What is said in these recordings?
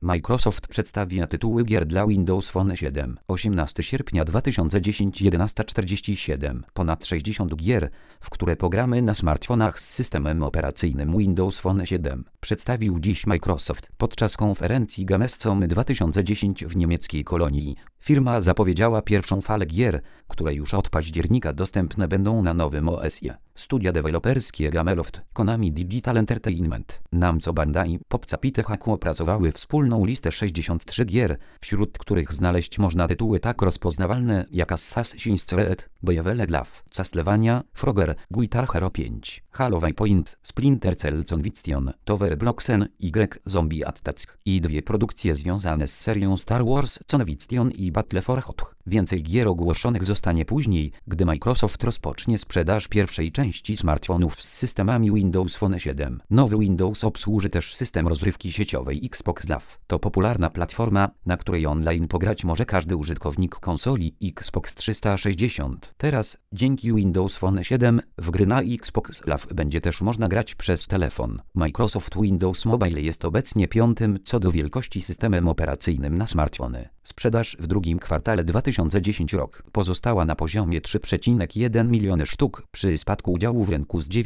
Microsoft przedstawia tytuły gier dla Windows Phone 7. 18 sierpnia 2010 11:47. Ponad 60 gier, w które pogramy na smartfonach z systemem operacyjnym Windows Phone 7. Przedstawił dziś Microsoft podczas konferencji Gamescom 2010 w niemieckiej Kolonii. Firma zapowiedziała pierwszą falę gier, które już od października dostępne będą na nowym OS-ie. Studia deweloperskie Gameloft, Konami Digital Entertainment, Namco Bandai, Popcap i THQ opracowały wspólną listę 63 gier, wśród których znaleźć można tytuły tak rozpoznawalne jak Assassin's Creed, Beyblade Love, Castlevania, Frogger, Guitar Hero 5, Halo Waypoint, Splinter Cell Conviction, Tower Blocksen, Y Zombie Attack i dwie produkcje związane z serią Star Wars Conviction i Battle for Hoth. Więcej gier ogłoszonych zostanie później, gdy Microsoft rozpocznie sprzedaż pierwszej części smartfonów z systemami Windows Phone 7. Nowy Windows obsłuży też system rozrywki sieciowej Xbox Live. To popularna platforma, na której online pograć może każdy użytkownik konsoli Xbox 360. Teraz, dzięki Windows Phone 7, w gry na Xbox Live będzie też można grać przez telefon. Microsoft Windows Mobile jest obecnie piątym co do wielkości systemem operacyjnym na smartfony. Sprzedaż w drugim kwartale 2010 rok pozostała na poziomie 3,1 miliony sztuk przy spadku udziału w rynku z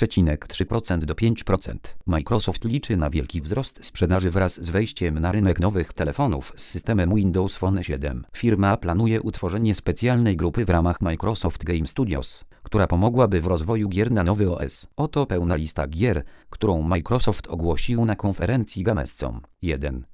9,3% do 5%. Microsoft liczy na wielki wzrost sprzedaży wraz z wejściem na rynek nowych telefonów z systemem Windows Phone 7. Firma planuje utworzenie specjalnej grupy w ramach Microsoft Game Studios, która pomogłaby w rozwoju gier na nowy OS. Oto pełna lista gier, którą Microsoft ogłosił na konferencji Gamescom. 1.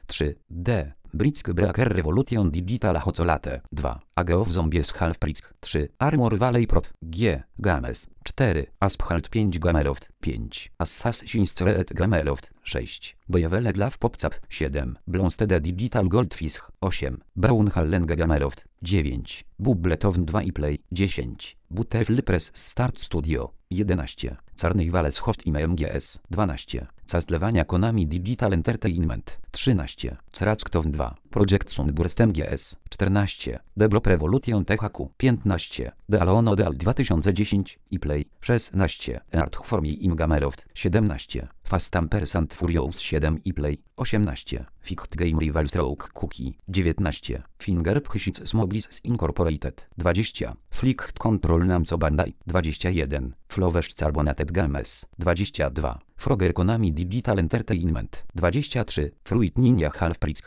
3D Blitzcrank Revolution Digital Hocolate 2. Age of Zombies Half-Price 3. Armor Valley Prot G. Games 4. Asphalt 5 Gameloft 5. Assassin's Creed Gameloft 6. Beyblade Love Popcap 7. Blonsted Digital Goldfish 8. Brawlhalla Gameloft 9. Bubbleton 2 i Play 10. Butterfly Press Start Studio 11. Carnival Soft MGS 12. Castlevania Konami Digital Entertainment 13. Crackdown 2. Project Sunburst MGS 14. Develop Revolution THQ 15. The Alone Odal 2010 i Play 16. Art for Me im Gameloft 17. Fast and Furious 7 i Play 18. Fight Game Rival Stroke Cookie 19. Finger Physics Smobliss Incorporated 20. Flight Control Namco Bandai 21. Flowers Carbonated Games 22. Frogger Konami Digital Entertainment 23. Fruit Ninja Half-Price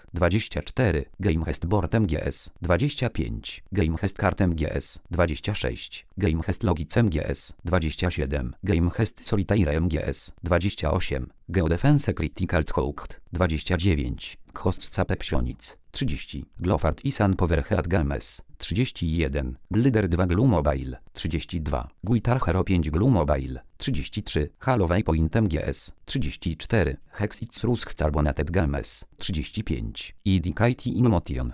24. Gamehest Board MGS 25. Gamehest Kart MGS 26. Gamehest Logic MGS 27. Gamehest Solitaire MGS 28. Geodefense Critical Hawk 29. Kostca Pepsionic 30. Glofart i Sun Powerhead Games 31. Glider 2 Glue Mobile 32. Guitar Hero 5 Glue Mobile 33. Halo Waypoint MGS 34. Hexit Rusk Carbonated Games 35. Idikite in Motion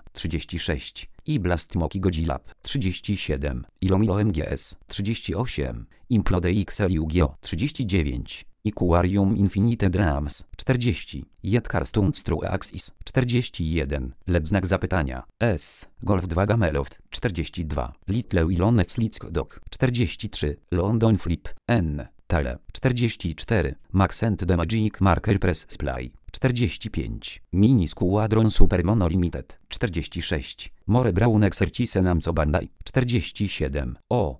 36. I Blast Moki Godzilla 37. Ilomilo MGS 38. Implode XL Yu-Gi-Oh 39. Iquarium Infinite Drums 40. Jedkar Stunts True Axis 41. LED znak zapytania S. Golf 2 Gameloft 42. Little Ilonec Lick Dog 43. London Flip N. Tele 44. Max and the Magic Marker Press Splay 45. Mini Squadron Super Mono Limited 46. More Brown Exercise Namco Bandai 47.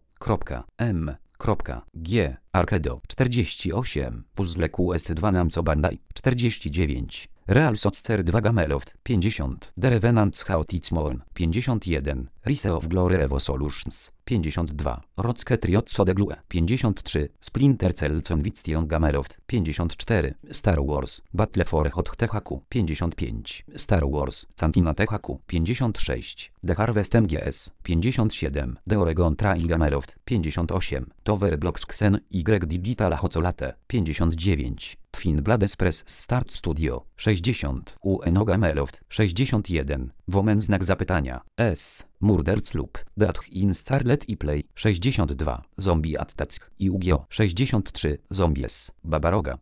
O.M. G. Arkedo 48. Puzzle Quest 2 Namco Bandai 49. Real Soccer 2 Gameloft 50. The Revenant's Chaotic Moon 51. Rise of Glory Evo Solutions 52. Rocket Riot de Glue 53. Splinter Cell Conviction Gameloft 54. Star Wars Battle for Hoth THQ 55. Star Wars Cantina THQ 56. The Harvest MGS 57. The Oregon Trail Gameloft 58. Tower Blocks Xen Y Digital Hocolate 59. Twin Blade Express Start Studio 60. UNO Gameloft 61. Women znak zapytania S. Murder's Loop Death in Starlet i Play 62. Zombie Attack i Yu-Gi-Oh 63. Zombies Babaroga